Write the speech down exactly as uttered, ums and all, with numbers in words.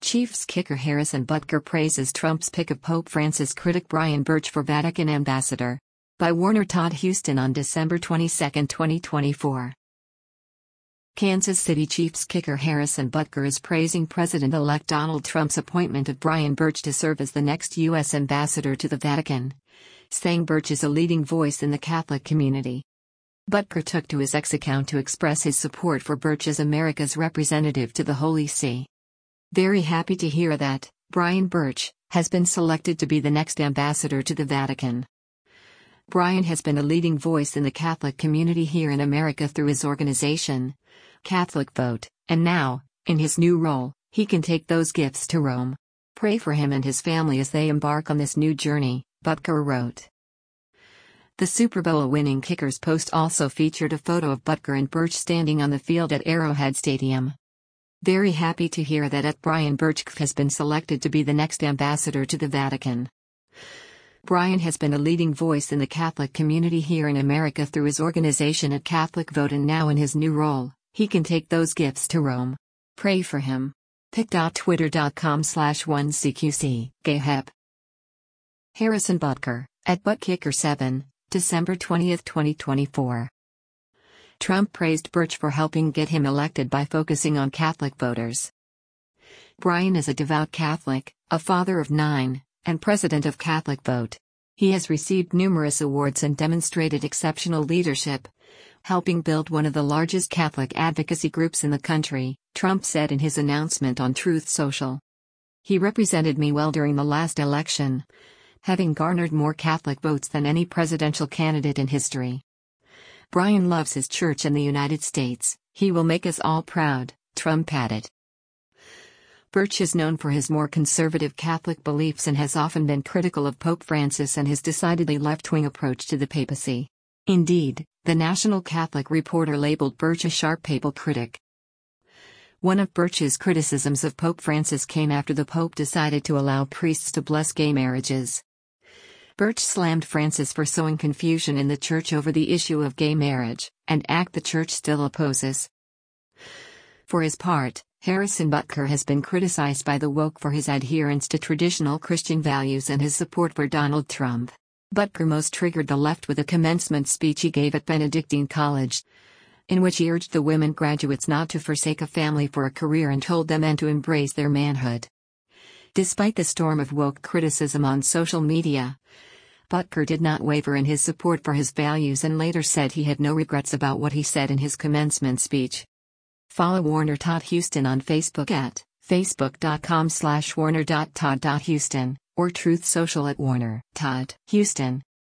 Chiefs kicker Harrison Butker praises Trump's pick of Pope Francis critic Brian Birch for Vatican ambassador. By Warner Todd Huston on December twenty-second, twenty twenty-four. Kansas City Chiefs kicker Harrison Butker is praising President-elect Donald Trump's appointment of Brian Birch to serve as the next U S ambassador to the Vatican, saying Birch is a leading voice in the Catholic community. Butker took to his X account to express his support for Birch as America's representative to the Holy See. Very happy to hear that Brian Birch has been selected to be the next ambassador to the Vatican. Brian has been a leading voice in the Catholic community here in America through his organization, Catholic Vote, and now, in his new role, he can take those gifts to Rome. Pray for him and his family as they embark on this new journey, Butker wrote. The Super Bowl winning kicker's post also featured a photo of Butker and Birch standing on the field at Arrowhead Stadium. Very happy to hear that at Brian Birch has been selected to be the next ambassador to the Vatican. Brian has been a leading voice in the Catholic community here in America through his organization at Catholic Vote, and now in his new role, he can take those gifts to Rome. Pray for him. pic dot twitter dot com slash one C Q C Gayhep. Harrison Butker, at Buttkicker seven, December twentieth, twenty twenty-four. Trump praised Birch for helping get him elected by focusing on Catholic voters. Brian is a devout Catholic, a father of nine, and president of Catholic Vote. He has received numerous awards and demonstrated exceptional leadership, helping build one of the largest Catholic advocacy groups in the country, Trump said in his announcement on Truth Social. He represented me well during the last election, having garnered more Catholic votes than any presidential candidate in history. Brian loves his church and the United States. He will make us all proud, Trump added. Birch is known for his more conservative Catholic beliefs and has often been critical of Pope Francis and his decidedly left-wing approach to the papacy. Indeed, the National Catholic Reporter labeled Birch a sharp papal critic. One of Birch's criticisms of Pope Francis came after the Pope decided to allow priests to bless gay marriages. Birch slammed Francis for sowing confusion in the church over the issue of gay marriage, an act the church still opposes. For his part, Harrison Butker has been criticized by the woke for his adherence to traditional Christian values and his support for Donald Trump. Butker most triggered the left with a commencement speech he gave at Benedictine College, in which he urged the women graduates not to forsake a family for a career and told the men to embrace their manhood. Despite the storm of woke criticism on social media, Butker did not waver in his support for his values and later said he had no regrets about what he said in his commencement speech. Follow Warner Todd Huston on Facebook at facebook dot com slash warner dot todd dot huston or Truth Social at Warner Todd Huston.